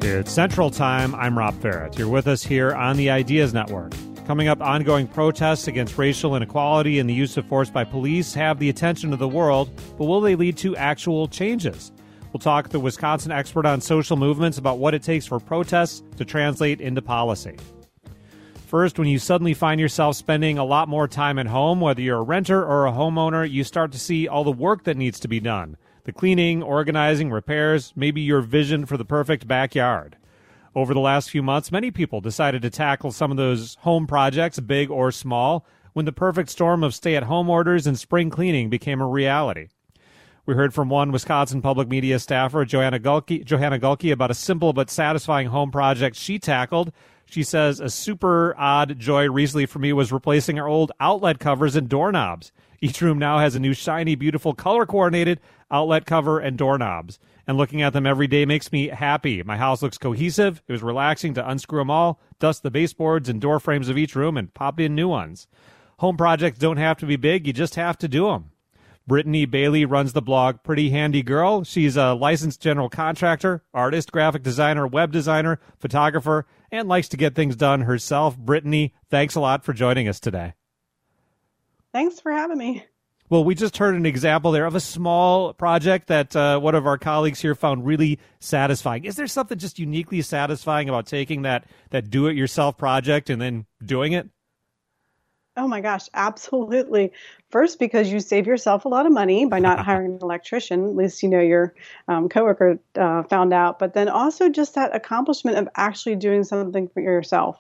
It's Central Time. I'm Rob Ferrett. You're with us here on the Ideas Network. Coming up, ongoing protests against racial inequality and the use of force by police have the attention of the world, but will they lead to actual changes? We'll talk to the Wisconsin expert on social movements about what it takes for protests to translate into policy. First, when you suddenly find yourself spending a lot more time at home, whether you're a renter or a homeowner, you start to see all the work that needs to be done. The cleaning, organizing, repairs, maybe your vision for the perfect backyard. Over the last few months, many people decided to tackle some of those home projects, big or small, when the perfect storm of stay-at-home orders and spring cleaning became a reality. We heard from one Wisconsin public media staffer, Johanna Gulke, about a simple but satisfying home project she tackled. She says a super odd joy recently for me was replacing our old outlet covers and doorknobs. Each room now has a new shiny, beautiful, color-coordinated outlet cover and doorknobs. And looking at them every day makes me happy. My house looks cohesive. It was relaxing to unscrew them all, dust the baseboards and door frames of each room, and pop in new ones. Home projects don't have to be big. You just have to do them. Brittany Bailey runs the blog Pretty Handy Girl. She's a licensed general contractor, artist, graphic designer, web designer, photographer, and likes to get things done herself. Brittany, thanks a lot for joining us today. Thanks for having me. Well, we just heard an example there of a small project that one of our colleagues here found really satisfying. Is there something just uniquely satisfying about taking that do-it-yourself project and then doing it? Oh my gosh, absolutely. First, because you save yourself a lot of money by not hiring an electrician, at least your coworker found out. But then also just that accomplishment of actually doing something for yourself.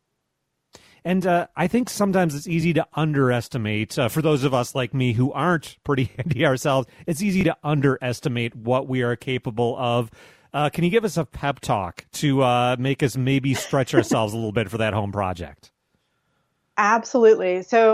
And I think sometimes it's easy to underestimate, for those of us like me who aren't pretty handy ourselves, it's easy to underestimate what we are capable of. Can you give us a pep talk to make us maybe stretch ourselves a little bit for that home project? Absolutely. So,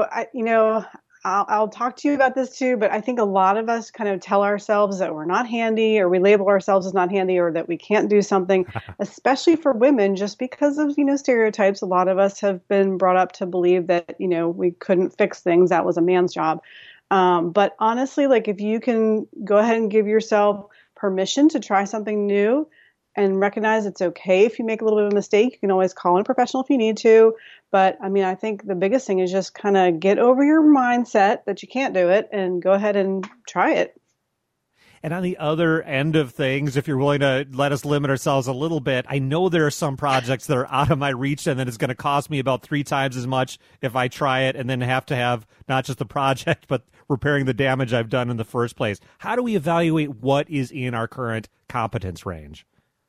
I'll talk to you about this too, but I think a lot of us kind of tell ourselves that we're not handy, or we label ourselves as not handy, or that we can't do something, especially for women, just because of, stereotypes. A lot of us have been brought up to believe that, we couldn't fix things. That was a man's job. But honestly, if you can go ahead and give yourself permission to try something new and recognize it's okay if you make a little bit of a mistake, you can always call in a professional if you need to. But I think the biggest thing is just kind of get over your mindset that you can't do it and go ahead and try it. And on the other end of things, if you're willing to let us limit ourselves a little bit, I know there are some projects that are out of my reach and that it's going to cost me about 3 times as much if I try it and then have to have not just the project, but repairing the damage I've done in the first place. How do we evaluate what is in our current competence range?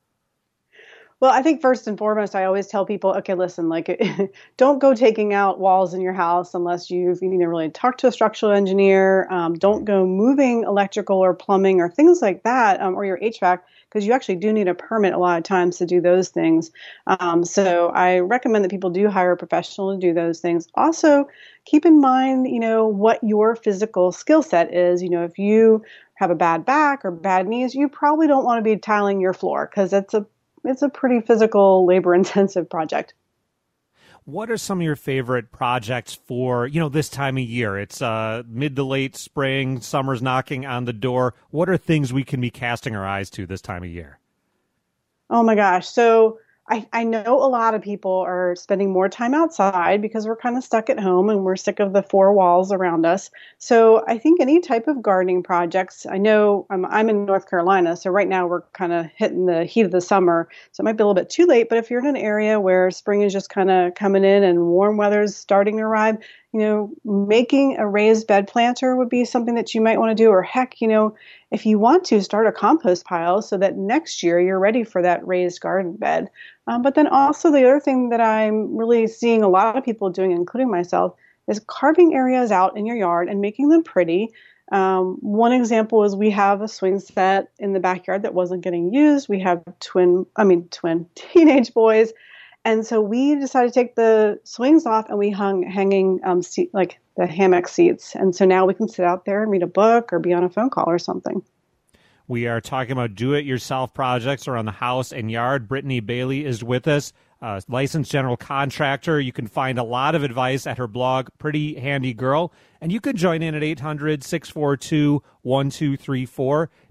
Well, I think first and foremost, I always tell people, okay, listen, don't go taking out walls in your house unless you've really talked to a structural engineer. Don't go moving electrical or plumbing or things like that, or your HVAC, because you actually do need a permit a lot of times to do those things. So I recommend that people do hire a professional to do those things. Also, keep in mind, what your physical skill set is. If you have a bad back or bad knees, you probably don't want to be tiling your floor because it's a pretty physical, labor-intensive project. What are some of your favorite projects for, this time of year? It's mid to late spring, summer's knocking on the door. What are things we can be casting our eyes to this time of year? Oh my gosh. So I know a lot of people are spending more time outside because we're kind of stuck at home and we're sick of the 4 walls around us. So I think any type of gardening projects, I know I'm in North Carolina, so right now we're kind of hitting the heat of the summer. So it might be a little bit too late, but if you're in an area where spring is just kind of coming in and warm weather's starting to arrive, making a raised bed planter would be something that you might want to do. Or heck, if you want to, start a compost pile so that next year you're ready for that raised garden bed. But then also the other thing that I'm really seeing a lot of people doing, including myself, is carving areas out in your yard and making them pretty. One example is we have a swing set in the backyard that wasn't getting used. We have twin teenage boys. And so we decided to take the swings off and we hanging the hammock seats. And so now we can sit out there and read a book or be on a phone call or something. We are talking about do-it-yourself projects around the house and yard. Brittany Bailey is with us, licensed general contractor. You can find a lot of advice at her blog, Pretty Handy Girl. And you can join in at 800-642-1234.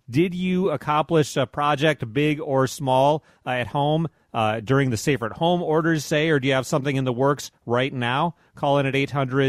Did you accomplish a project, big or small, at home during the Safer at Home orders, say, or do you have something in the works right now? Call in at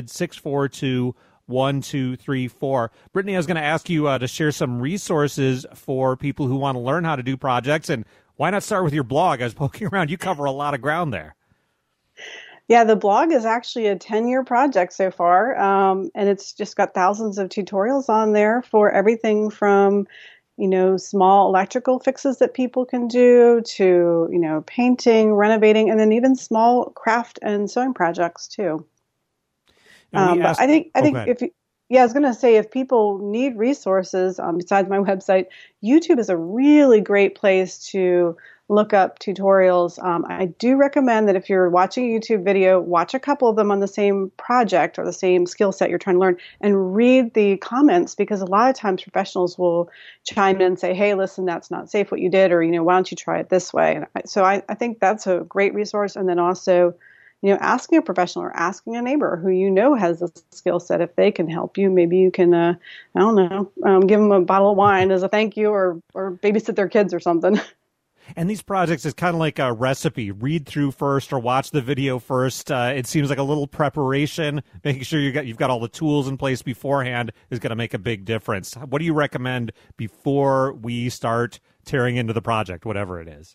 800-642-1234. Brittany, I was going to ask you to share some resources for people who want to learn how to do projects, and why not start with your blog? I was poking around. You cover a lot of ground there. Yeah, the blog is actually a 10-year project so far, and it's just got thousands of tutorials on there for everything from, small electrical fixes that people can do to, painting, renovating, and then even small craft and sewing projects too. But I think I was going to say, if people need resources besides my website, YouTube is a really great place to look up tutorials. I do recommend that if you're watching a YouTube video, watch a couple of them on the same project or the same skill set you're trying to learn and read the comments, because a lot of times professionals will chime in and say, hey, listen, that's not safe what you did, or, why don't you try it this way? And so I think that's a great resource. And then also, asking a professional or asking a neighbor who has a skill set, if they can help you. Maybe you can, give them a bottle of wine as a thank you, or babysit their kids or something. And these projects is kind of like a recipe. Read through first or watch the video first. It seems like a little preparation, making sure you've got all the tools in place beforehand is going to make a big difference. What do you recommend before we start tearing into the project, whatever it is?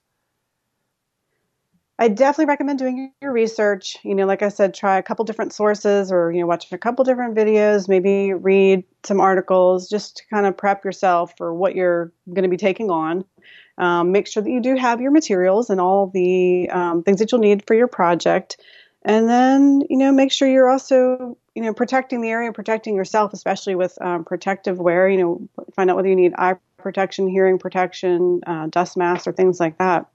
I definitely recommend doing your research. Like I said, try a couple different sources, or, watch a couple different videos, maybe read some articles, just to kind of prep yourself for what you're going to be taking on. Make sure that you do have your materials and all the things that you'll need for your project. And then, make sure you're also, protecting the area, protecting yourself, especially with protective wear. Find out whether you need eye protection, hearing protection, dust masks, or things like that.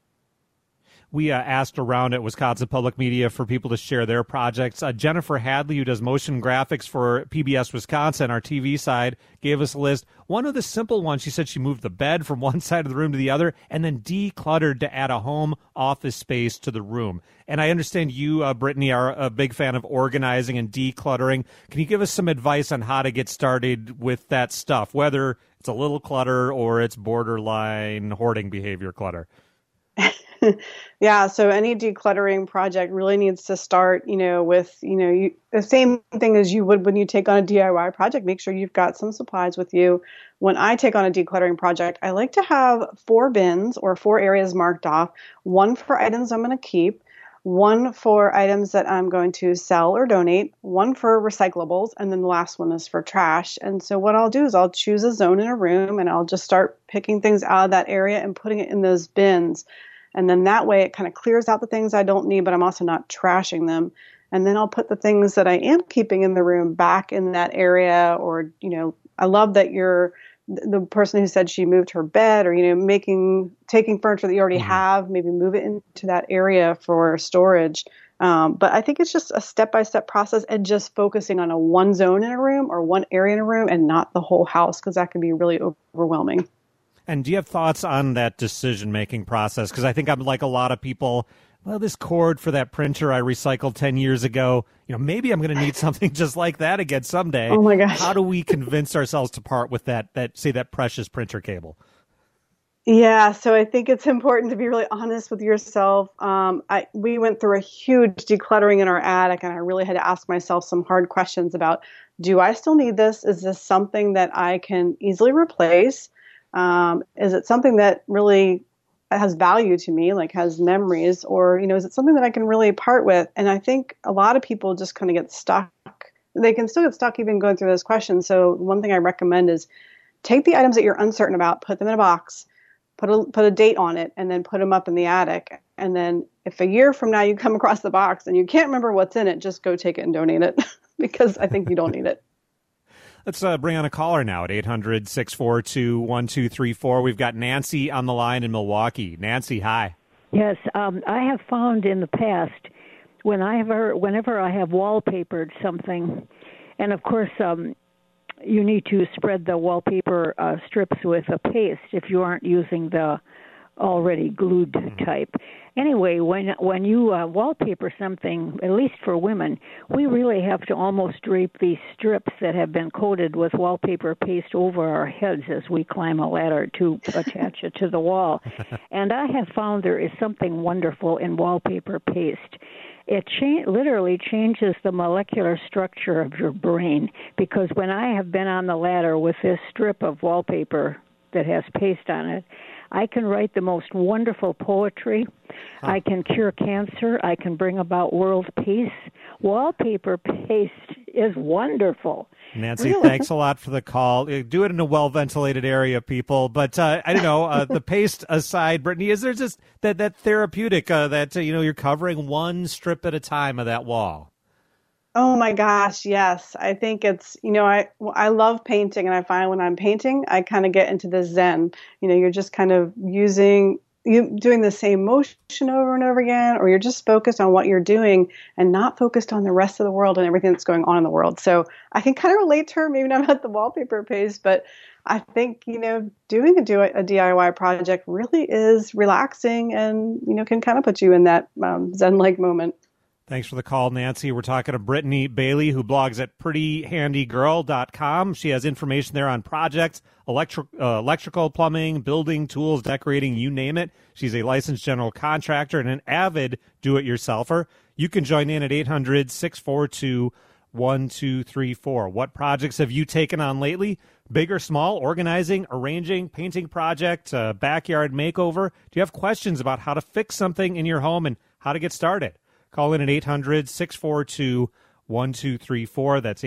We asked around at Wisconsin Public Media for people to share their projects. Jennifer Hadley, who does motion graphics for PBS Wisconsin, our TV side, gave us a list. One of the simple ones, she said she moved the bed from one side of the room to the other and then decluttered to add a home office space to the room. And I understand you, Brittany, are a big fan of organizing and decluttering. Can you give us some advice on how to get started with that stuff, whether it's a little clutter or it's borderline hoarding behavior clutter? Yeah, so any decluttering project really needs to start, with, the same thing as you would when you take on a DIY project. Make sure you've got some supplies with you. When I take on a decluttering project, I like to have 4 bins or 4 areas marked off, one for items I'm going to keep, one for items that I'm going to sell or donate, one for recyclables, and then the last one is for trash. And so what I'll do is I'll choose a zone in a room and I'll just start picking things out of that area and putting it in those bins. And then that way it kind of clears out the things I don't need, but I'm also not trashing them. And then I'll put the things that I am keeping in the room back in that area. Or, I love that you're the person who said she moved her bed, or, taking furniture that you already have, maybe move it into that area for storage. But I think it's just a step-by-step process, and just focusing on a one zone in a room or one area in a room and not the whole house, because that can be really overwhelming. And do you have thoughts on that decision-making process? Because I think I'm like a lot of people, well, this cord for that printer I recycled 10 years ago, maybe I'm going to need something just like that again someday. Oh, my gosh. How do we convince ourselves to part with that precious printer cable? Yeah, so I think it's important to be really honest with yourself. We went through a huge decluttering in our attic, and I really had to ask myself some hard questions about, do I still need this? Is this something that I can easily replace? Is it something that really has value to me, like has memories, or, is it something that I can really part with? And I think a lot of people just kind of get stuck. They can still get stuck even going through those questions. So one thing I recommend is take the items that you're uncertain about, put them in a box, put a date on it, and then put them up in the attic. And then if a year from now you come across the box and you can't remember what's in it, just go take it and donate it because I think you don't need it. Let's bring on a caller now at 800-642-1234. We've got Nancy on the line in Milwaukee. Nancy, hi. Yes, I have found in the past whenever I have wallpapered something, and of course you need to spread the wallpaper strips with a paste if you aren't using the already glued type. Anyway, when you wallpaper something, at least for women, we really have to almost drape these strips that have been coated with wallpaper paste over our heads as we climb a ladder to attach it to the wall. And I have found there is something wonderful in wallpaper paste. It literally changes the molecular structure of your brain, because when I have been on the ladder with this strip of wallpaper that has paste on it, I can write the most wonderful poetry. I can cure cancer. I can bring about world peace. Wallpaper paste is wonderful. Nancy, thanks a lot for the call. Do it in a well-ventilated area, people. But I don't know, the paste aside, Brittany, is there just that therapeutic that, you're covering one strip at a time of that wall? Oh my gosh, yes. I think it's, I love painting, and I find when I'm painting, I kind of get into the zen. You're just kind of doing the same motion over and over again, or you're just focused on what you're doing and not focused on the rest of the world and everything that's going on in the world. So I can kind of relate to her, maybe not about the wallpaper paste, but I think, doing a DIY project really is relaxing and, can kind of put you in that zen-like moment. Thanks for the call, Nancy. We're talking to Brittany Bailey, who blogs at prettyhandygirl.com. She has information there on projects, electrical, plumbing, building, tools, decorating, you name it. She's a licensed general contractor and an avid do-it-yourselfer. You can join in at 800-642-1234. What projects have you taken on lately? Big or small, organizing, arranging, painting project, backyard makeover? Do you have questions about how to fix something in your home and how to get started? Call in at 800-642-1234. That's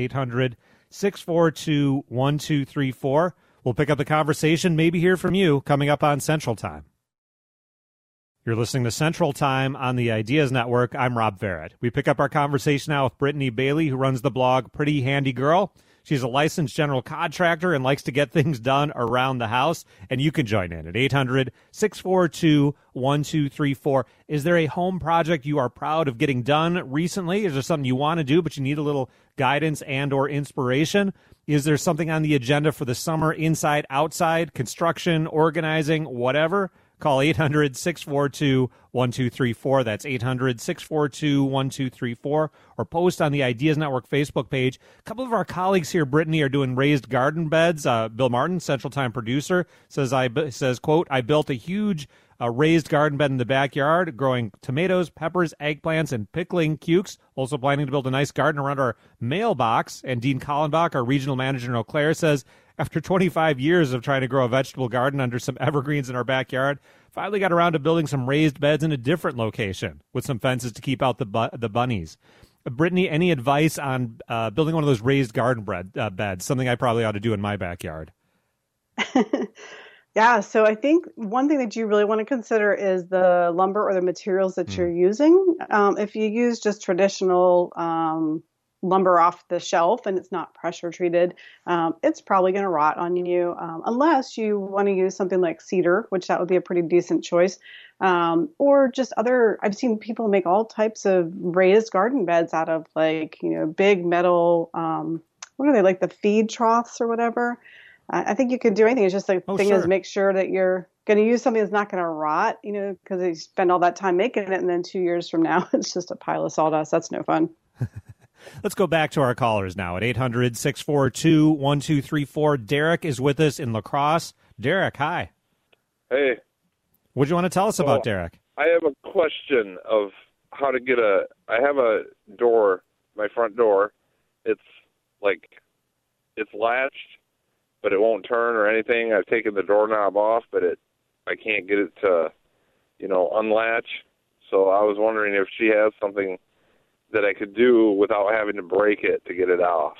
800-642-1234. We'll pick up the conversation, maybe hear from you, coming up on Central Time. You're listening to Central Time on the Ideas Network. I'm Rob Barrett. We pick up our conversation now with Brittany Bailey, who runs the blog Pretty Handy Girl. She's a licensed general contractor and likes to get things done around the house. And you can join in at 800-642-1234. Is there a home project you are proud of getting done recently? Is there something you want to do, but you need a little guidance and or inspiration? Is there something on the agenda for the summer, inside, outside, construction, organizing, whatever? Call 800-642-1234. That's 800-642-1234. Or post on the Ideas Network Facebook page. A couple of our colleagues here, Brittany, are doing raised garden beds. Bill Martin, Central Time producer, says, quote, I built a huge raised garden bed in the backyard, growing tomatoes, peppers, eggplants, and pickling cukes. Also planning to build a nice garden around our mailbox. And Dean Kallenbach, our regional manager in Eau Claire, says, after 25 years of trying to grow a vegetable garden under some evergreens in our backyard, finally got around to building some raised beds in a different location with some fences to keep out the bunnies. Brittany, any advice on building one of those raised garden beds, something I probably ought to do in my backyard? Yeah, so I think one thing that you really want to consider is the lumber or the materials that you're using. If you use just traditional lumber off the shelf and it's not pressure treated, it's probably going to rot on you, unless you want to use something like cedar, which that would be a pretty decent choice, or just I've seen people make all types of raised garden beds out of big metal, what are they, like the feed troughs or whatever. I think you could do anything. It's just is make sure that you're going to use something that's not going to rot, because you spend all that time making it and then 2 years from now it's just a pile of sawdust. That's no fun. Let's go back to our callers now at 800-642-1234. Derek is with us in La Crosse. Derek, hi. Hey. What do you want to tell us about, Derek? I have a question of how to get I have a door, my front door. It's latched, but it won't turn or anything. I've taken the doorknob off, but I can't get it to, unlatch. So I was wondering if she has something that I could do without having to break it to get it off.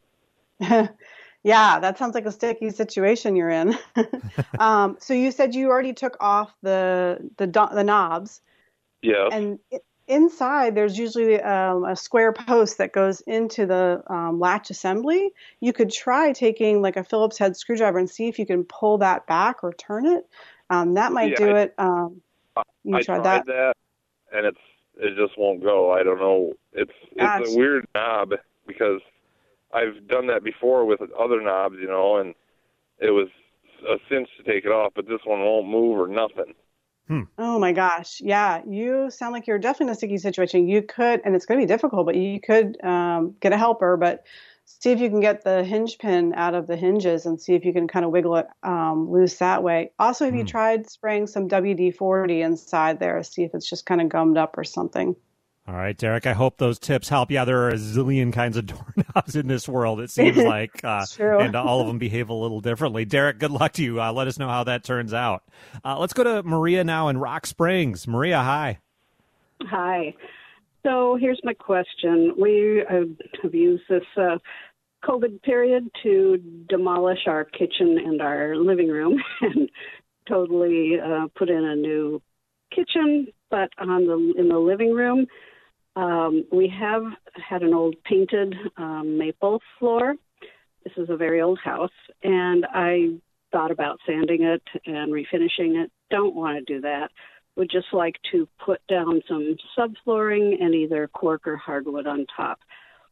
Yeah, that sounds like a sticky situation you're in. So you said you already took off the knobs. Yeah. And inside, there's usually a square post that goes into the latch assembly. You could try taking like a Phillips head screwdriver and see if you can pull that back or turn it. That might do it. I tried that, and it just won't go. I don't know. It's a weird knob because I've done that before with other knobs, and it was a cinch to take it off, but this one won't move or nothing. Oh my gosh. Yeah. You sound like you're definitely in a sticky situation. You could, and it's going to be difficult, but you could get a helper, but see if you can get the hinge pin out of the hinges and see if you can kind of wiggle it loose that way. Also, have you tried spraying some WD-40 inside there? See if it's just kind of gummed up or something. All right, Derek, I hope those tips help. Yeah, there are a zillion kinds of doorknobs in this world, it seems like, and all of them behave a little differently. Derek, good luck to you. Let us know how that turns out. Let's go to Maria now in Rock Springs. Maria, hi. Hi. So here's my question. We have used this COVID period to demolish our kitchen and our living room and totally put in a new kitchen, but in the living room, we have had an old painted maple floor. This is a very old house, and I thought about sanding it and refinishing it. Don't want to do that. Would just like to put down some subflooring and either cork or hardwood on top.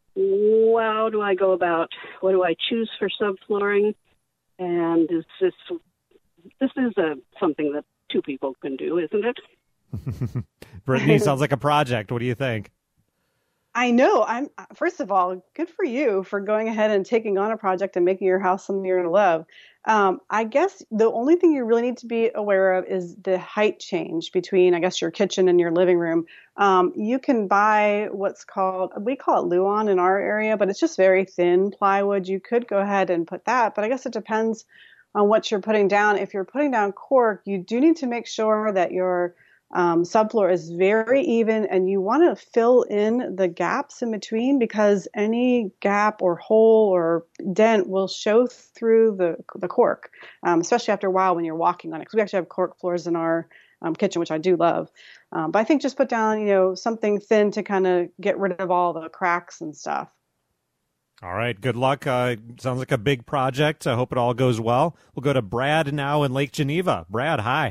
How do I go about, what do I choose for subflooring? And this is something that two people can do, isn't it? Brittany, sounds like a project. What do you think? I know. First of all, good for you for going ahead and taking on a project and making your house something you're going to love. I guess the only thing you really need to be aware of is the height change between, I guess, your kitchen and your living room. You can buy we call it Luan in our area, but it's just very thin plywood. You could go ahead and put that, but I guess it depends on what you're putting down. If you're putting down cork, you do need to make sure that your subfloor is very even, and you want to fill in the gaps in between, because any gap or hole or dent will show through the cork, especially after a while when you're walking on it, because we actually have cork floors in our kitchen, which I do love. But I think just put down, something thin to kind of get rid of all the cracks and stuff. All right. Good luck. Sounds like a big project. I hope it all goes well. We'll go to Brad now in Lake Geneva. Brad, hi.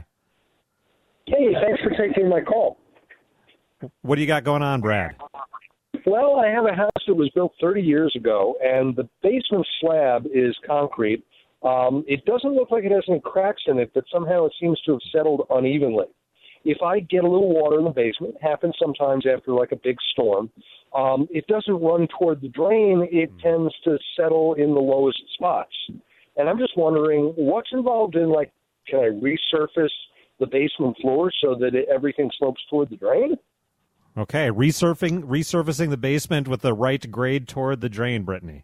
Hey, thanks for taking my call. What do you got going on, Brad? Well, I have a house that was built 30 years ago, and the basement slab is concrete. It doesn't look like it has any cracks in it, but somehow it seems to have settled unevenly. If I get a little water in the basement, it happens sometimes after like a big storm, it doesn't run toward the drain. It tends to settle in the lowest spots. And I'm just wondering, what's involved in, can I resurface the basement floor so that everything slopes toward the drain? Okay, resurfacing the basement with the right grade toward the drain, Brittany.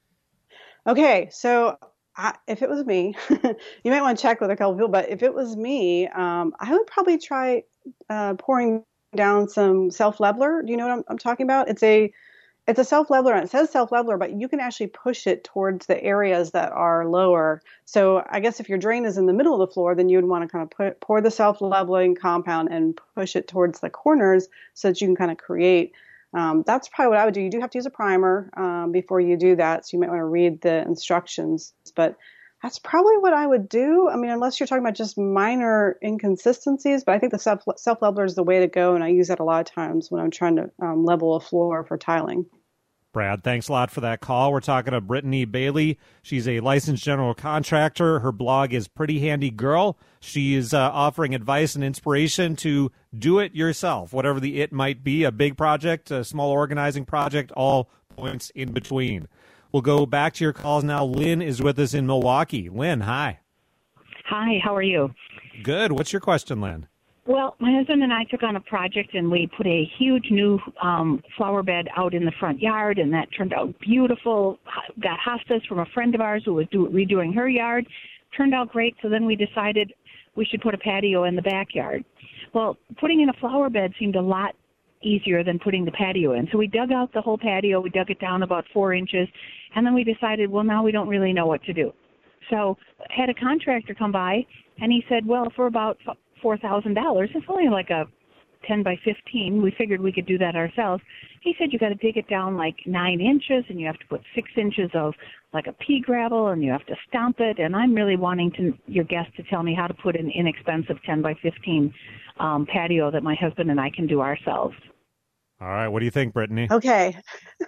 Okay, so if it was me, you might want to check with a couple people, but if it was me, I would probably try pouring down some self-leveler. Do you know what I'm talking about? It's a self-leveler, and it says self-leveler, but you can actually push it towards the areas that are lower. So I guess if your drain is in the middle of the floor, then you would want to kind of pour the self-leveling compound and push it towards the corners so that you can kind of create. That's probably what I would do. You do have to use a primer before you do that, so you might want to read the instructions. But that's probably what I would do. I mean, unless you're talking about just minor inconsistencies, but I think the self-leveler is the way to go, and I use that a lot of times when I'm trying to level a floor for tiling. Brad, thanks a lot for that call. We're talking to Brittany Bailey. She's a licensed general contractor. Her blog is Pretty Handy Girl. She is offering advice and inspiration to do it yourself, whatever the it might be, a big project, a small organizing project, all points in between. We'll go back to your calls now. Lynn is with us in Milwaukee. Lynn, hi. Hi, how are you? Good. What's your question, Lynn? Well, my husband and I took on a project, and we put a huge new flower bed out in the front yard, and that turned out beautiful. Got hostas from a friend of ours who was redoing her yard. Turned out great, so then we decided we should put a patio in the backyard. Well, putting in a flower bed seemed a lot easier than putting the patio in. So we dug out the whole patio. We dug it down about 4 inches, and then we decided, well, now we don't really know what to do. So had a contractor come by, and he said, well, for about $4,000, it's only like a 10 by 15. We figured we could do that ourselves. He said you got to dig it down like 9 inches, and you have to put 6 inches of like a pea gravel, and you have to stomp it. And I'm really wanting your guest to tell me how to put an inexpensive 10 by 15 patio that my husband and I can do ourselves. All right. What do you think, Brittany? Okay.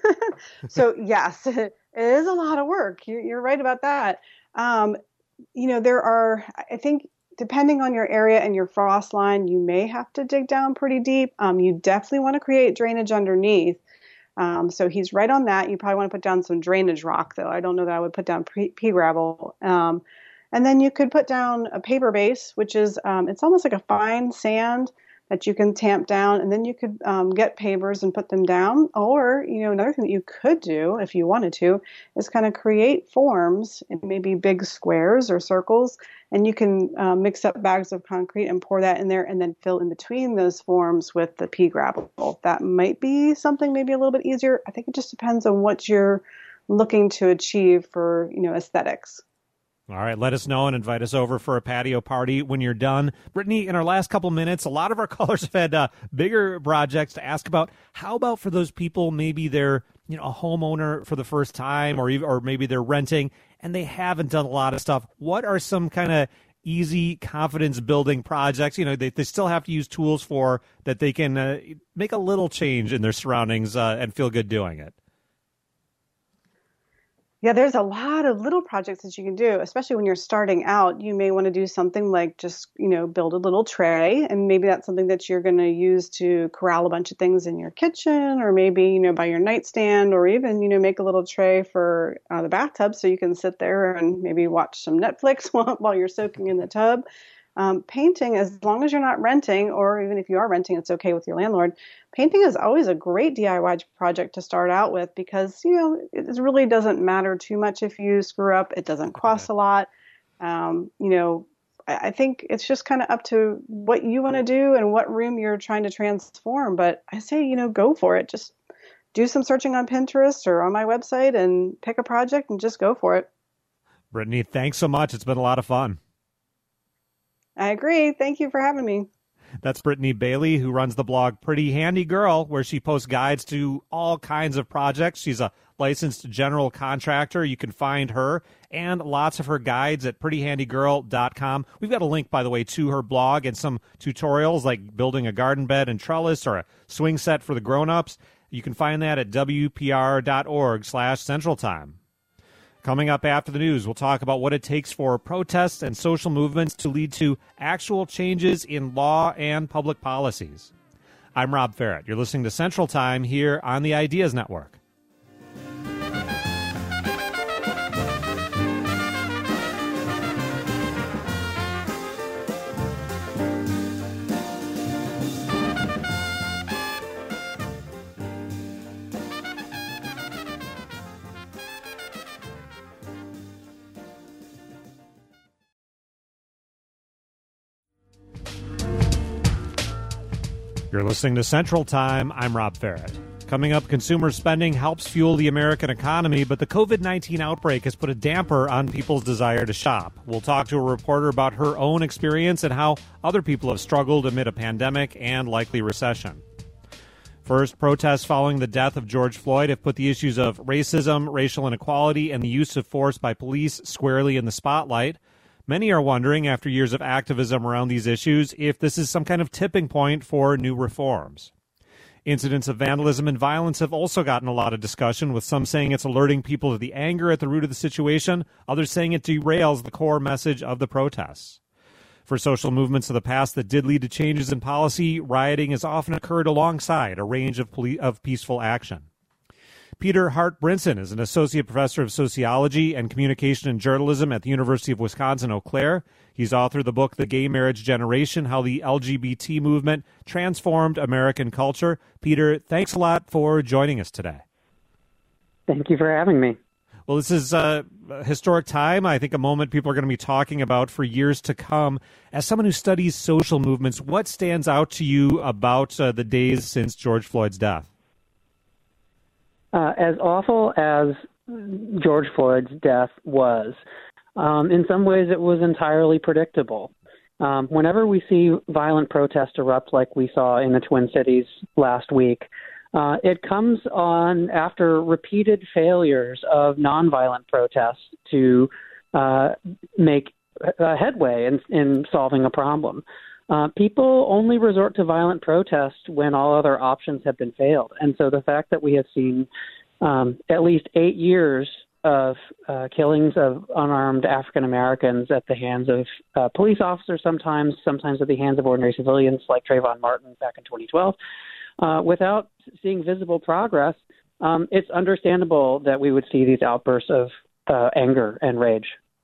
So, yes, it is a lot of work. You're right about that. There are, I think, depending on your area and your frost line, you may have to dig down pretty deep. You definitely want to create drainage underneath. So he's right on that. You probably want to put down some drainage rock, though. I don't know that I would put down pea gravel. And then you could put down a paper base, which is, it's almost like a fine sand that you can tamp down, and then you could get pavers and put them down. Or, another thing that you could do if you wanted to is kind of create forms in maybe big squares or circles, and you can mix up bags of concrete and pour that in there and then fill in between those forms with the pea gravel. That might be something maybe a little bit easier. I think it just depends on what you're looking to achieve for, aesthetics. All right, let us know and invite us over for a patio party when you're done. Brittany, in our last couple minutes, a lot of our callers have had bigger projects to ask about. How about for those people, maybe they're a homeowner for the first time, or maybe they're renting and they haven't done a lot of stuff. What are some kind of easy confidence building projects, they still have to use tools for that they can make a little change in their surroundings and feel good doing it? Yeah, there's a lot of little projects that you can do, especially when you're starting out. You may want to do something like just, build a little tray, and maybe that's something that you're going to use to corral a bunch of things in your kitchen, or maybe, by your nightstand, or even, make a little tray for the bathtub so you can sit there and maybe watch some Netflix while you're soaking in the tub. Painting, as long as you're not renting, or even if you are renting, it's okay with your landlord. Painting is always a great DIY project to start out with because, it really doesn't matter too much if you screw up. It doesn't cost a lot. I think it's just kind of up to what you want to do and what room you're trying to transform. But I say, go for it. Just do some searching on Pinterest or on my website and pick a project and just go for it. Brittany, thanks so much. It's been a lot of fun. I agree. Thank you for having me. That's Brittany Bailey, who runs the blog Pretty Handy Girl, where she posts guides to all kinds of projects. She's a licensed general contractor. You can find her and lots of her guides at prettyhandygirl.com. We've got a link, by the way, to her blog and some tutorials like building a garden bed and trellis or a swing set for the grown-ups. You can find that at wpr.org/centraltime. Coming up after the news, we'll talk about what it takes for protests and social movements to lead to actual changes in law and public policies. I'm Rob Ferrett. You're listening to Central Time here on the Ideas Network. You're listening to Central Time. I'm Rob Ferrett. Coming up, consumer spending helps fuel the American economy, but the COVID-19 outbreak has put a damper on people's desire to shop. We'll talk to a reporter about her own experience and how other people have struggled amid a pandemic and likely recession. First, protests following the death of George Floyd have put the issues of racism, racial inequality, and the use of force by police squarely in the spotlight. Many are wondering, after years of activism around these issues, if this is some kind of tipping point for new reforms. Incidents of vandalism and violence have also gotten a lot of discussion, with some saying it's alerting people to the anger at the root of the situation, others saying it derails the core message of the protests. For social movements of the past that did lead to changes in policy, rioting has often occurred alongside a range of peaceful action. Peter Hart Brinson is an associate professor of sociology and communication and journalism at the University of Wisconsin-Eau Claire. He's authored the book The Gay Marriage Generation: How the LGBT Movement Transformed American Culture. Peter, thanks a lot for joining us today. Thank you for having me. Well, this is a historic time, I think a moment people are going to be talking about for years to come. As someone who studies social movements, what stands out to you about the days since George Floyd's death? As awful as George Floyd's death was, in some ways it was entirely predictable. Whenever we see violent protests erupt like we saw in the Twin Cities last week, it comes on after repeated failures of nonviolent protests to make headway in solving a problem. People only resort to violent protest when all other options have been failed. And so the fact that we have seen at least 8 years of killings of unarmed African Americans at the hands of police officers, sometimes at the hands of ordinary civilians like Trayvon Martin back in 2012, without seeing visible progress, it's understandable that we would see these outbursts of anger and rage.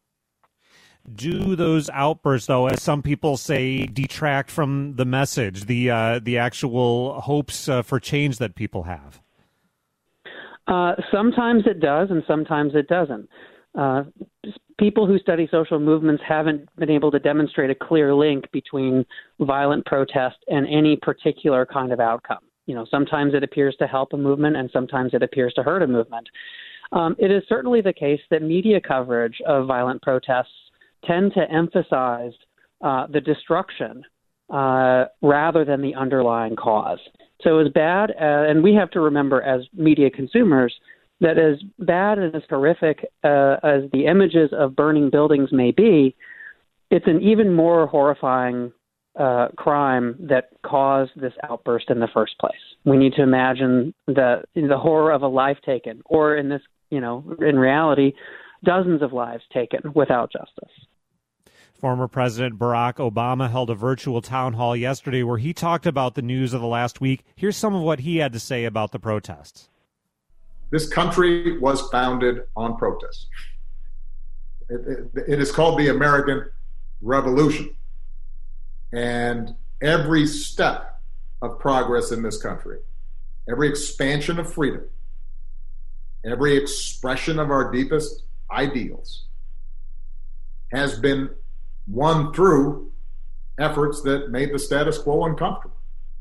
Do those outbursts, though, as some people say, detract from the message, the actual hopes for change that people have? Sometimes it does, and sometimes it doesn't. People who study social movements haven't been able to demonstrate a clear link between violent protest and any particular kind of outcome. Sometimes it appears to help a movement, and sometimes it appears to hurt a movement. It is certainly the case that media coverage of violent protests tend to emphasize the destruction rather than the underlying cause. So as bad, and we have to remember as media consumers, that as bad and as horrific as the images of burning buildings may be, it's an even more horrifying crime that caused this outburst in the first place. We need to imagine the horror of a life taken, or in reality, dozens of lives taken without justice. Former President Barack Obama held a virtual town hall yesterday where he talked about the news of the last week. Here's some of what he had to say about the protests. This country was founded on protest. It is called the American Revolution. And every step of progress in this country, every expansion of freedom, every expression of our deepest ideals has been won through efforts that made the status quo uncomfortable.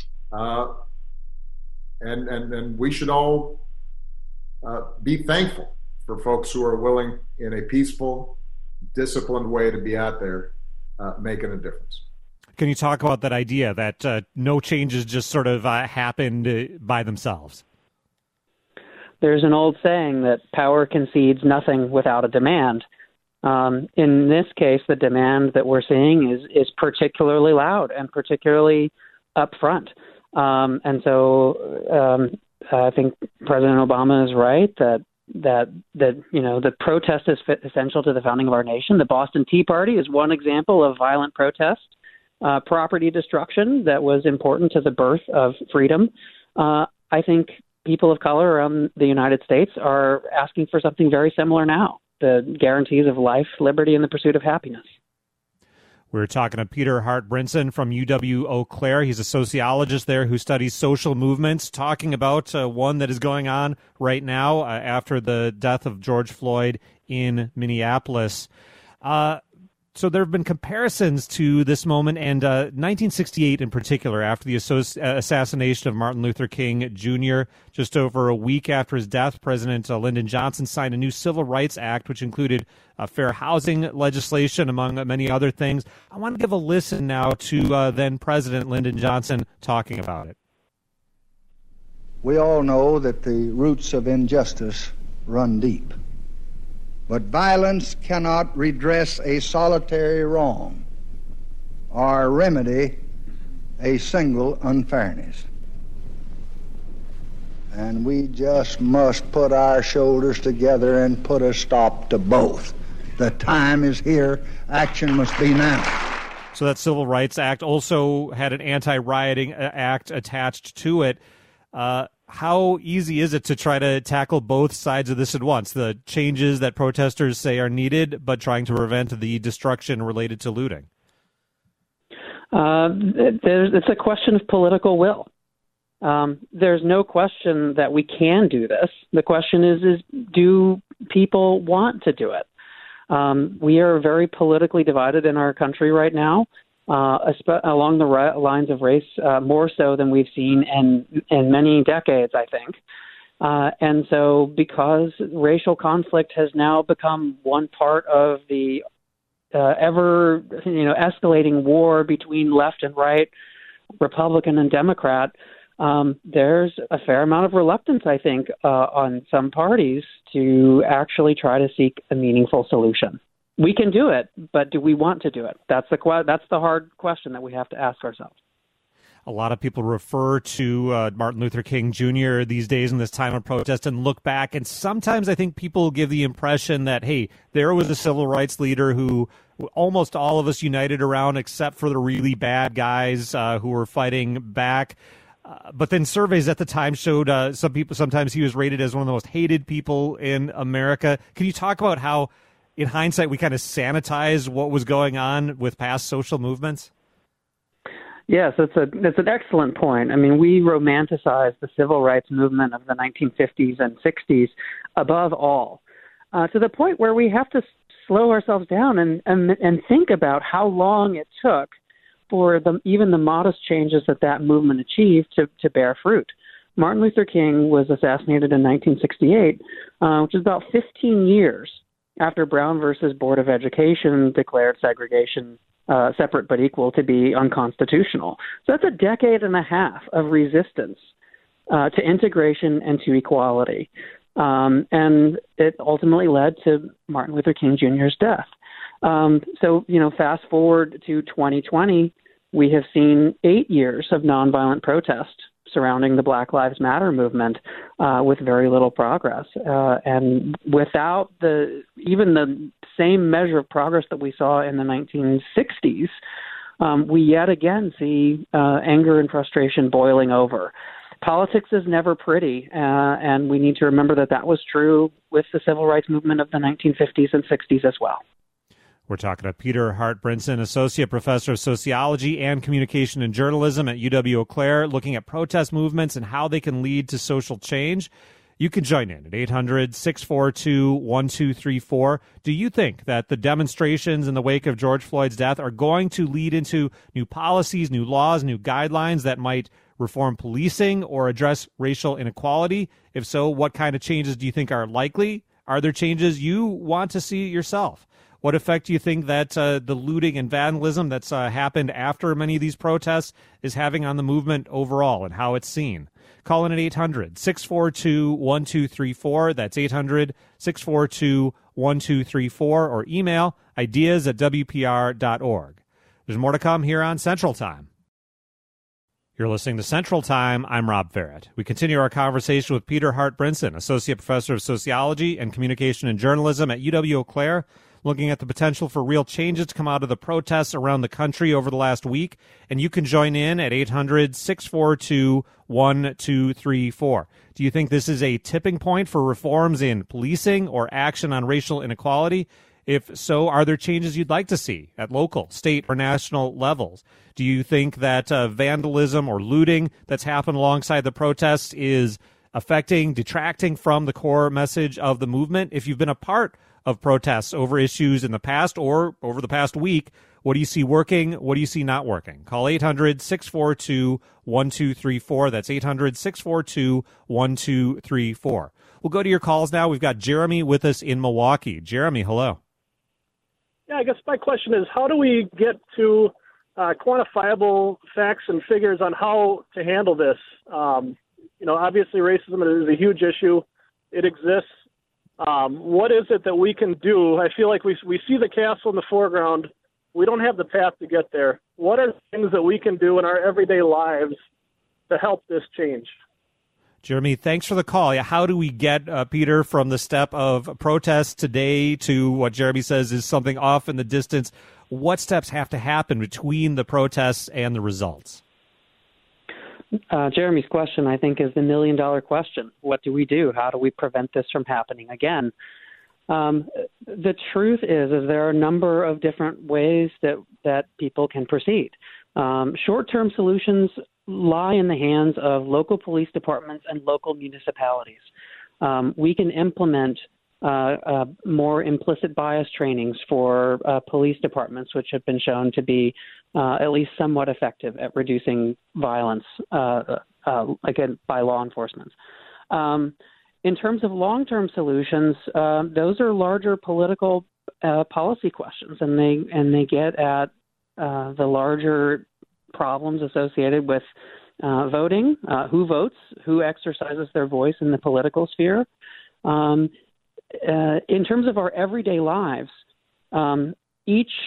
And we should all be thankful for folks who are willing in a peaceful, disciplined way to be out there making a difference. Can you talk about that idea that no changes just sort of happened by themselves? There's an old saying that power concedes nothing without a demand. In this case, the demand that we're seeing is particularly loud and particularly upfront. And so I think President Obama is right that the protest is essential to the founding of our nation. The Boston Tea Party is one example of violent protest, property destruction that was important to the birth of freedom. I think people of color around the United States are asking for something very similar now. The guarantees of life, liberty, and the pursuit of happiness. We're talking to Peter Hart Brinson from UW-Eau Claire. He's a sociologist there who studies social movements, talking about one that is going on right now after the death of George Floyd in Minneapolis. So there have been comparisons to this moment and 1968 in particular, after the assassination of Martin Luther King Jr. Just over a week after his death, President Lyndon Johnson signed a new Civil Rights Act, which included fair housing legislation, among many other things. I want to give a listen now to then President Lyndon Johnson talking about it. We all know that the roots of injustice run deep. But violence cannot redress a solitary wrong or remedy a single unfairness. And we just must put our shoulders together and put a stop to both. The time is here. Action must be now. So that Civil Rights Act also had an anti-rioting act attached to it. How easy is it to try to tackle both sides of this at once? The changes that protesters say are needed, but trying to prevent the destruction related to looting? It's a question of political will. There's no question that we can do this. The question is do people want to do it? We are very politically divided in our country right now. Along the lines of race, more so than we've seen in many decades, I think. And so because racial conflict has now become one part of the ever escalating war between left and right, Republican and Democrat, there's a fair amount of reluctance, I think, on some parties to actually try to seek a meaningful solution. We can do it, but do we want to do it? That's the hard question that we have to ask ourselves. A lot of people refer to Martin Luther King Jr. these days in this time of protest and look back. And sometimes I think people give the impression that, hey, there was a civil rights leader who almost all of us united around, except for the really bad guys who were fighting back. But then surveys at the time showed sometimes he was rated as one of the most hated people in America. Can you talk about how, in hindsight, we kind of sanitize what was going on with past social movements? Yes, that's an excellent point. I mean, we romanticize the civil rights movement of the 1950s and 60s above all, to the point where we have to slow ourselves down and think about how long it took for even the modest changes that movement achieved to bear fruit. Martin Luther King was assassinated in 1968, which is about 15 years after Brown versus Board of Education declared segregation separate but equal to be unconstitutional. So that's a decade and a half of resistance to integration and to equality. And it ultimately led to Martin Luther King Jr.'s death. So, fast forward to 2020, we have seen 8 years of nonviolent protest surrounding the Black Lives Matter movement with very little progress. And without even the same measure of progress that we saw in the 1960s, we yet again see anger and frustration boiling over. Politics is never pretty, and we need to remember that was true with the civil rights movement of the 1950s and 60s as well. We're talking to Peter Hart Brinson, Associate Professor of Sociology and Communication and Journalism at UW-Eau Claire, looking at protest movements and how they can lead to social change. You can join in at 800-642-1234. Do you think that the demonstrations in the wake of George Floyd's death are going to lead into new policies, new laws, new guidelines that might reform policing or address racial inequality? If so, what kind of changes do you think are likely? Are there changes you want to see yourself? What effect do you think that the looting and vandalism that's happened after many of these protests is having on the movement overall and how it's seen? Call in at 800-642-1234. That's 800-642-1234, or email ideas@wpr.org. There's more to come here on Central Time. You're listening to Central Time. I'm Rob Ferret. We continue our conversation with Peter Hart Brinson, Associate Professor of Sociology and Communication and Journalism at UW-Eau Claire, looking at the potential for real changes to come out of the protests around the country over the last week. And you can join in at 800-642-1234. Do you think this is a tipping point for reforms in policing or action on racial inequality? If so, are there changes you'd like to see at local, state, or national levels? Do you think that vandalism or looting that's happened alongside the protests is detracting from the core message of the movement? If you've been a part of protests over issues in the past or over the past week, what do you see working? What do you see not working? Call 800-642-1234. That's 800-642-1234. We'll go to your calls now. We've got Jeremy with us in Milwaukee. Jeremy, hello. Yeah, I guess my question is, how do we get to quantifiable facts and figures on how to handle this? Obviously racism is a huge issue. It exists. What is it that we can do? I feel like we see the castle in the foreground. We don't have the path to get there. What are things that we can do in our everyday lives to help this change? Jeremy, thanks for the call. How do we get, Peter, from the step of protest today to what Jeremy says is something off in the distance? What steps have to happen between the protests and the results? Jeremy's question, I think, is the million-dollar question. What do we do? How do we prevent this from happening again? The truth is there are a number of different ways that people can proceed. Short-term solutions lie in the hands of local police departments and local municipalities. We can implement more implicit bias trainings for police departments, which have been shown to be at least somewhat effective at reducing violence, again, by law enforcement. In terms of long-term solutions, those are larger political policy questions, and they get at the larger problems associated with voting, who votes, who exercises their voice in the political sphere. In terms of our everyday lives, each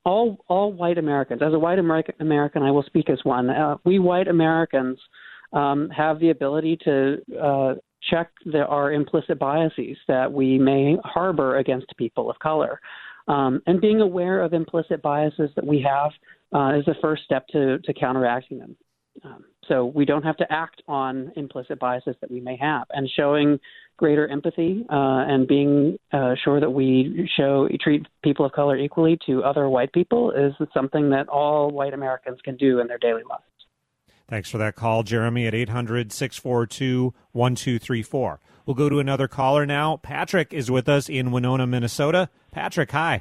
all white Americans. As a white American, I will speak as one. We white Americans have the ability to check our implicit biases that we may harbor against people of color. And being aware of implicit biases that we have is the first step to counteracting them. So we don't have to act on implicit biases that we may have. And showing greater empathy and being sure that we treat people of color equally to other white people is something that all white Americans can do in their daily lives. Thanks for that call, Jeremy, at 800-642-1234. We'll go to another caller now. Patrick is with us in Winona, Minnesota. Patrick, hi.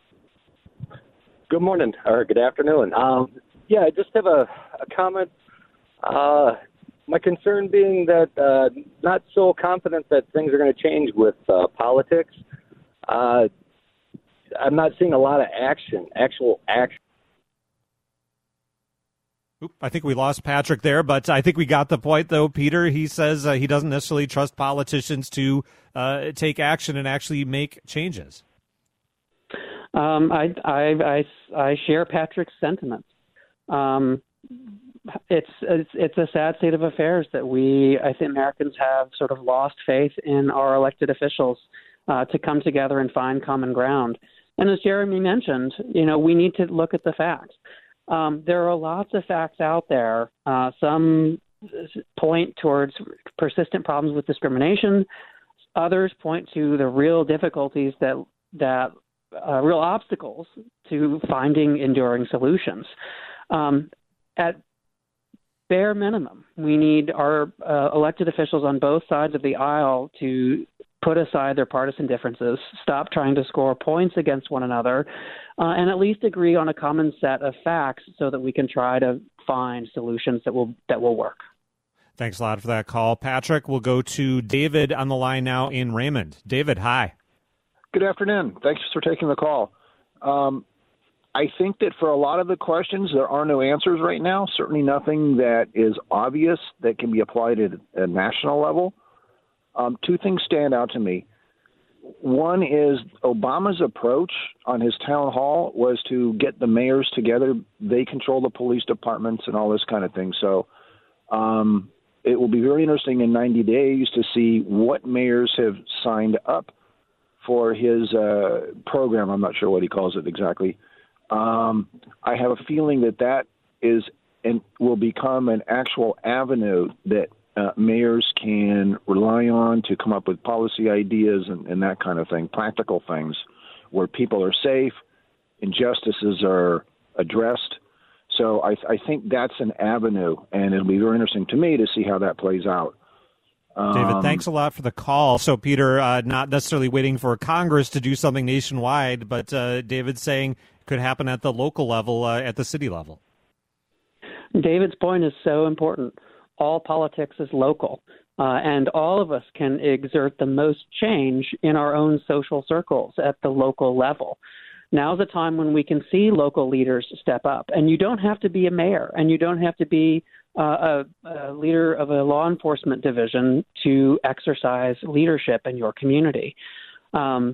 Good morning, or good afternoon. I just have a comment. My concern being that not so confident that things are going to change with politics. I'm not seeing a lot of actual action. I think we lost Patrick there, but I think we got the point, though. Peter, he says he doesn't necessarily trust politicians to take action and actually make changes. I share Patrick's sentiment. It's a sad state of affairs that I think Americans have sort of lost faith in our elected officials to come together and find common ground. And as Jeremy mentioned, we need to look at the facts. There are lots of facts out there. Some point towards persistent problems with discrimination. Others point to the real difficulties that real obstacles to finding enduring solutions. At bare minimum, we need our elected officials on both sides of the aisle to put aside their partisan differences, stop trying to score points against one another, and at least agree on a common set of facts so that we can try to find solutions that will work. Thanks a lot for that call, Patrick. We'll go to David on the line now in Raymond. David, hi. Good afternoon. Thanks for taking the call. I think that for a lot of the questions, there are no answers right now, certainly nothing that is obvious that can be applied at a national level. Two things stand out to me. One is Obama's approach on his town hall was to get the mayors together. They control the police departments and all this kind of thing. So it will be very interesting in 90 days to see what mayors have signed up for his program. I'm not sure what he calls it exactly. I have a feeling that is and will become an actual avenue that mayors can rely on to come up with policy ideas and that kind of thing, practical things where people are safe, injustices are addressed. So I think that's an avenue, and it'll be very interesting to me to see how that plays out. David, thanks a lot for the call. So, Peter, not necessarily waiting for Congress to do something nationwide, but David saying it could happen at the local level, at the city level. David's point is so important. All politics is local, and all of us can exert the most change in our own social circles at the local level. Now's the time when we can see local leaders step up. And you don't have to be a mayor, and you don't have to be a leader of a law enforcement division to exercise leadership in your community. Even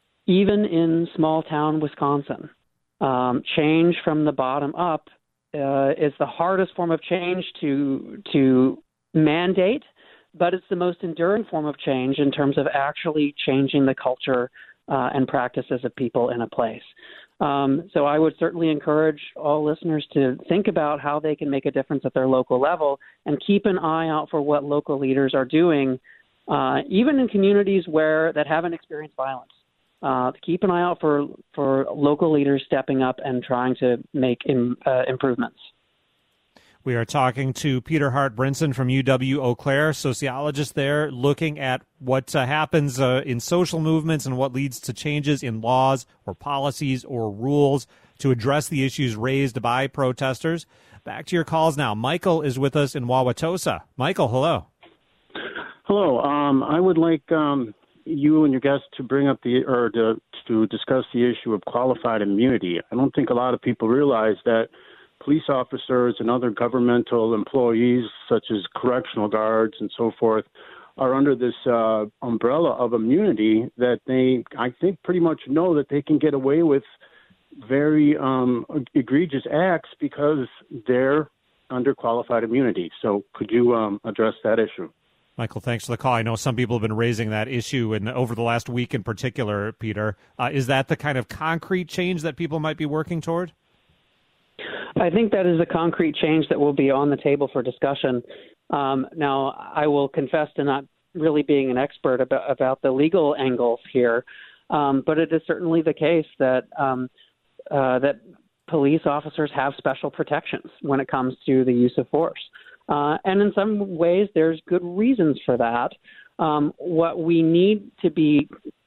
in small town Wisconsin, change from the bottom up is the hardest form of change to mandate, but it's the most enduring form of change in terms of actually changing the culture and practices of people in a place. So I would certainly encourage all listeners to think about how they can make a difference at their local level and keep an eye out for what local leaders are doing, even in communities that haven't experienced violence. Keep an eye out for local leaders stepping up and trying to make improvements. We are talking to Peter Hart Brinson from UW-Eau Claire, sociologist there, looking at what happens in social movements and what leads to changes in laws or policies or rules to address the issues raised by protesters. Back to your calls now. Michael is with us in Wauwatosa. Michael, hello. Hello. I would like you and your guests to bring up to discuss the issue of qualified immunity. I don't think a lot of people realize that police officers and other governmental employees, such as correctional guards and so forth, are under this umbrella of immunity that they, I think, pretty much know that they can get away with very egregious acts because they're under qualified immunity. So could you address that issue? Michael, thanks for the call. I know some people have been raising that issue over the last week in particular, Peter. Is that the kind of concrete change that people might be working toward? I think that is the concrete change that will be on the table for discussion. Now, I will confess to not really being an expert about the legal angles here, but it is certainly the case that that police officers have special protections when it comes to the use of force. And in some ways, there's good reasons for that. What we need to be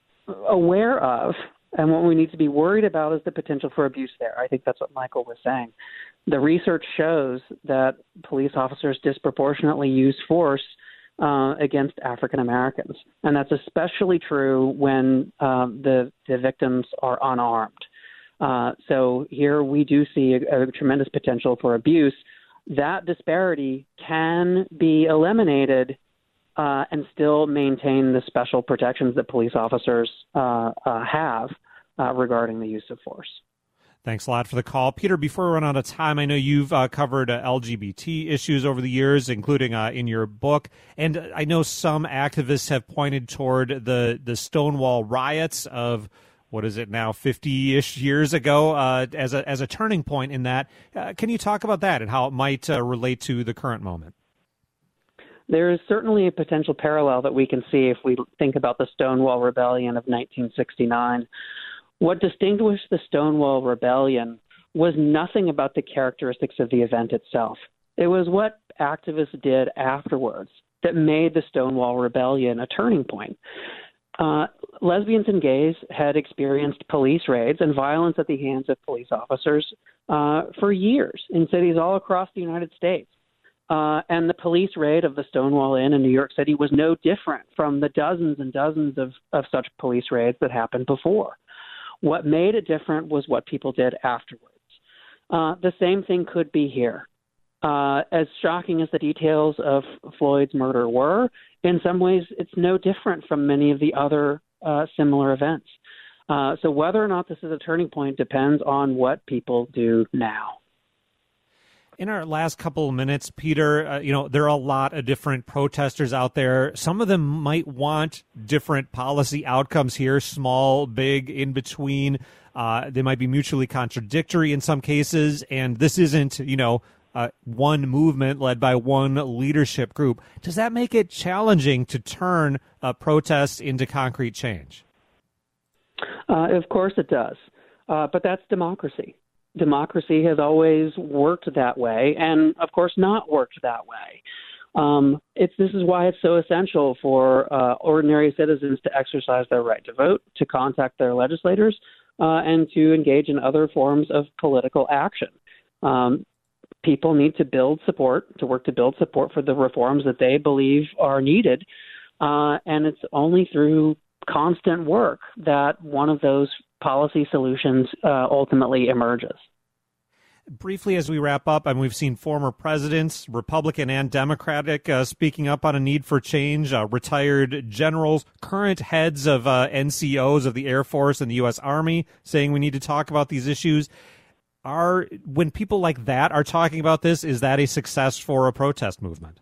aware of and what we need to be worried about is the potential for abuse there. I think that's what Michael was saying. The research shows that police officers disproportionately use force against African Americans. And that's especially true when the victims are unarmed. So here we do see a tremendous potential for abuse. That disparity can be eliminated and still maintain the special protections that police officers have regarding the use of force. Thanks a lot for the call. Peter, before we run out of time, I know you've covered LGBT issues over the years, including in your book. And I know some activists have pointed toward the Stonewall riots of, what is it now, 50-ish years ago as a turning point in that. Can you talk about that and how it might relate to the current moment? There is certainly a potential parallel that we can see if we think about the Stonewall Rebellion of 1969. What distinguished the Stonewall Rebellion was nothing about the characteristics of the event itself. It was what activists did afterwards that made the Stonewall Rebellion a turning point. Lesbians and gays had experienced police raids and violence at the hands of police officers for years in cities all across the United States. And the police raid of the Stonewall Inn in New York City was no different from the dozens and dozens of such police raids that happened before. What made it different was what people did afterwards. The same thing could be here. As shocking as the details of Floyd's murder were, in some ways it's no different from many of the other similar events. So whether or not this is a turning point depends on what people do now. In our last couple of minutes, Peter, there are a lot of different protesters out there. Some of them might want different policy outcomes here, small, big, in between. They might be mutually contradictory in some cases. And this isn't, one movement led by one leadership group. Does that make it challenging to turn protests into concrete change? Of course it does. But that's democracy. Democracy has always worked that way and, of course, not worked that way. This is why it's so essential for ordinary citizens to exercise their right to vote, to contact their legislators, and to engage in other forms of political action. People need to work to build support for the reforms that they believe are needed, and it's only through constant work that one of those policy solutions ultimately emerges. Briefly, as we wrap up, and we've seen former presidents, Republican and Democratic, speaking up on a need for change, retired generals, current heads of NCOs of the Air Force and the U.S. Army saying we need to talk about these issues. When people like that are talking about this, is that a success for a protest movement?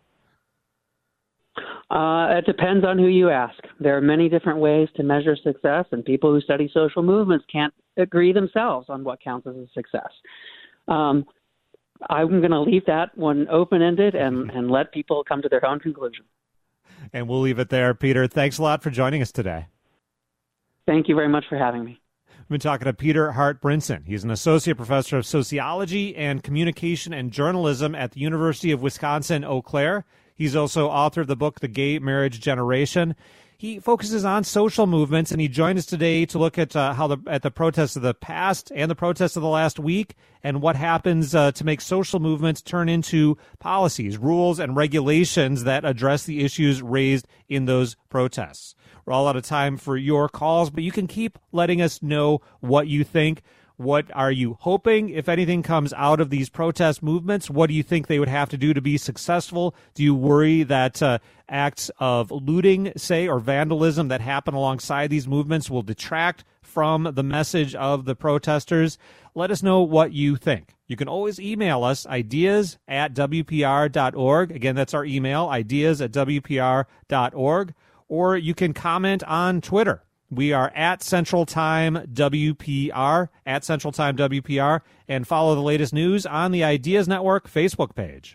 It depends on who you ask. There are many different ways to measure success, and people who study social movements can't agree themselves on what counts as a success. I'm going to leave that one open-ended and let people come to their own conclusion. And we'll leave it there. Peter, thanks a lot for joining us today. Thank you very much for having me. We've been talking to Peter Hart Brinson. He's an associate professor of sociology and communication and journalism at the University of Wisconsin-Eau Claire. He's also author of the book, The Gay Marriage Generation. He focuses on social movements, and he joined us today to look at at the protests of the past and the protests of the last week and what happens to make social movements turn into policies, rules, and regulations that address the issues raised in those protests. We're all out of time for your calls, but you can keep letting us know what you think. What are you hoping, if anything, comes out of these protest movements? What do you think they would have to do to be successful? Do you worry that acts of looting, say, or vandalism that happen alongside these movements will detract from the message of the protesters. Let us know what you think. You can always email us, ideas@wpr.org. Again, that's our email, ideas@wpr.org. Or you can comment on Twitter. We are at Central Time WPR, at Central Time WPR, and follow the latest news on the Ideas Network Facebook page.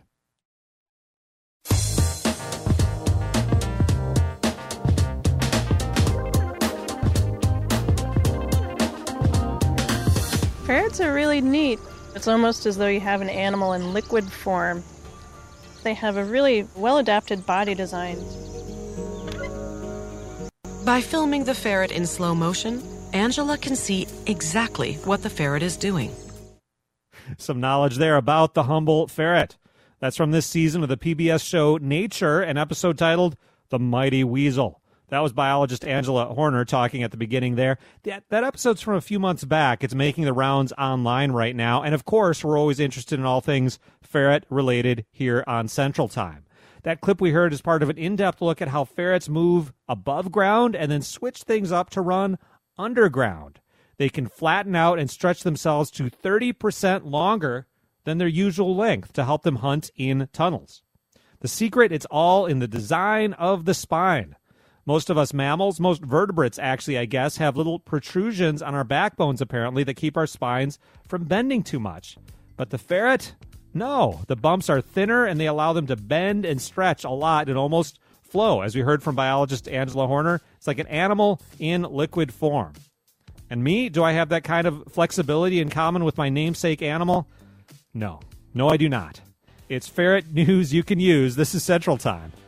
Ferrets are really neat. It's almost as though you have an animal in liquid form. They have a really well-adapted body design. By filming the ferret in slow motion, Angela can see exactly what the ferret is doing. Some knowledge there about the humble ferret. That's from this season of the PBS show Nature, an episode titled The Mighty Weasel. That was biologist Angela Horner talking at the beginning there. That episode's from a few months back. It's making the rounds online right now. And, of course, we're always interested in all things ferret-related here on Central Time. That clip we heard is part of an in-depth look at how ferrets move above ground and then switch things up to run underground. They can flatten out and stretch themselves to 30% longer than their usual length to help them hunt in tunnels. The secret, it's all in the design of the spine. Most of us mammals, most vertebrates actually, I guess, have little protrusions on our backbones, apparently, that keep our spines from bending too much. But the ferret, no. The bumps are thinner, and they allow them to bend and stretch a lot and almost flow. As we heard from biologist Angela Horner, it's like an animal in liquid form. And me, do I have that kind of flexibility in common with my namesake animal? No. No, I do not. It's ferret news you can use. This is Central Time.